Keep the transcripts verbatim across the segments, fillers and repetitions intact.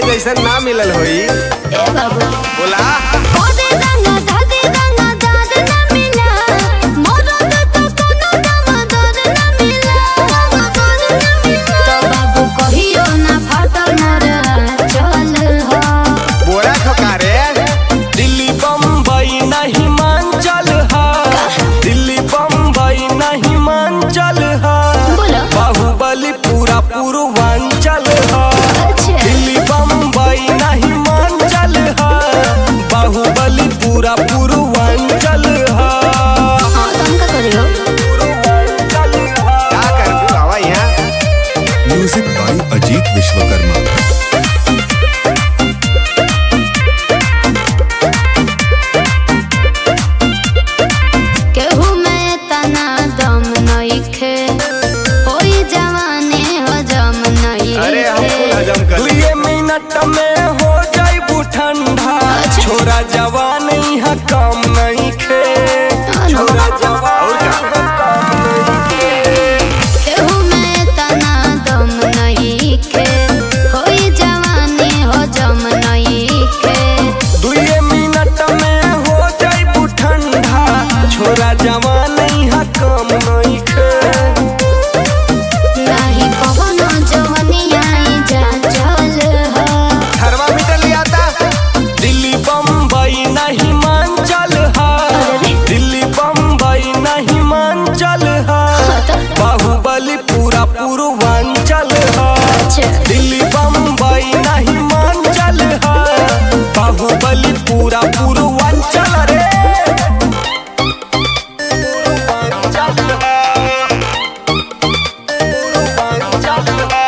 जैसा ना मिलल होई। ए बाबू बोला कोदे रंगा दादी रंगा दाद ना मिला मोरो तो कोनो दामदार ना मिला दामदार ना मिला तो बाबू कहियो ना फाटल मोर चल हो बोरा खकारे दिल्ली बम्बई नहीं हिमाचल हा दिल्ली बम्बई नहीं हिमाचल हा बाहुबली पूरा पूर्वांचल हा दिल्ली बम्बई नहीं हिमाचल हा बाहुबली पूरा पूर्वांचल हा हां तुम का करियो क्या करबू आवा यहाँ। Music by Ajit Vishwakarma. केहू में तना दम नइखे होई जवानी हजम अरे हम नइखे कुल हजम कर ली। दुए मिनट में हो जाइबू ठंडा छोरा जवान यहाँ काम नहीं खे छोरा जवान यहाँ काम नहीं खे केहू में तना दम नइखे होई जवानी हजम नइखे दुए मिनट में हो जाइबू ठंडा छोरा जवान यहाँ काम नहीं खे नाही कवनो जवनिया जा चल हो थर्मामीटर लिया था। दिल्ली बम्बई नहीं हिमाचल हा दिल्ली बम्बई नहीं हिमाचल हा बाहुबली पूरा पूर्वांचल हा दिल्ली बम्बई नहीं हिमाचल हा बाहुबली पूरा पूर्वांचल रे पूर्वांचल हा पूर्वांचल हा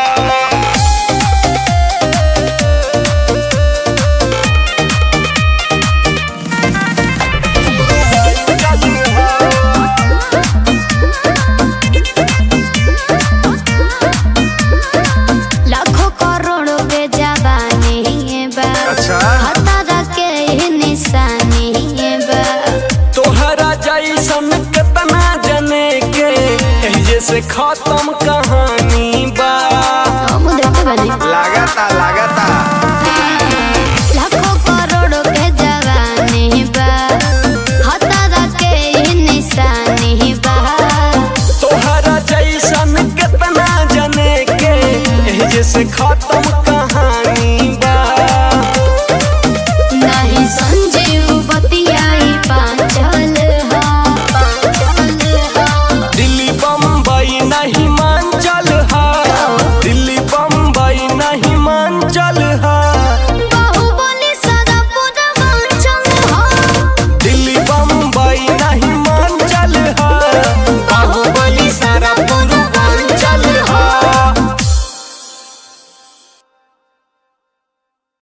लाखों करोड़ों पे जवानी बा अच्छा हतारा के ही निशानी बा तोहरा जैसन कितना जने के एहिजे से खत्म कहानी बा हम देखते बने लागता लागता लाखों करोड़ों के जवानी बा हतारा के ही निशानी बा तोहरा जैसन कितना जने के एहिजे से खत्म